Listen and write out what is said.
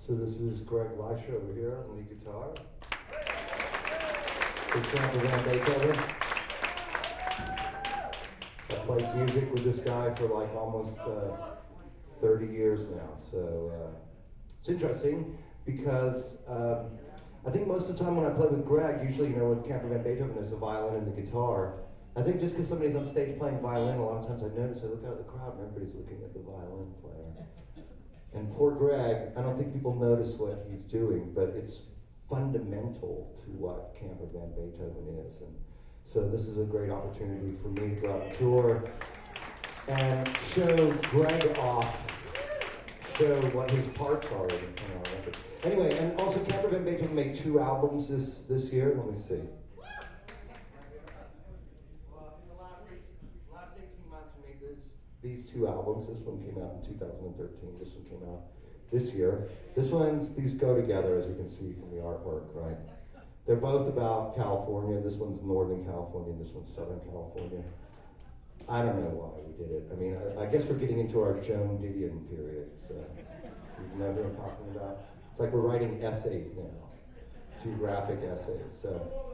So this is Greg Leisha over here on the guitar. Big fan of Van Beethoven. I played music with this guy for like almost 30 years now. So it's interesting because I think most of the time when I play with Greg, usually, you know, with Camper Van Beethoven, there's the violin and the guitar. I think just because somebody's on stage playing violin, a lot of times I notice, I look out at the crowd and everybody's looking at the violin player. And poor Greg, I don't think people notice what he's doing, but it's fundamental to what Camper Van Beethoven is. And so this is a great opportunity for me to go out and tour and show Greg off, show what his parts are in our record. Anyway, and also Camper Van Beethoven made 2 albums this year. Let me see. These 2 albums. This one came out in 2013. This one came out this year. These go together, as you can see from the artwork, right? They're both about California. This one's Northern California, and this one's Southern California. I don't know why we did it. I mean, I guess we're getting into our Joan Didion period. So you know what I'm talking about? It's like we're writing essays now, geographic essays. So.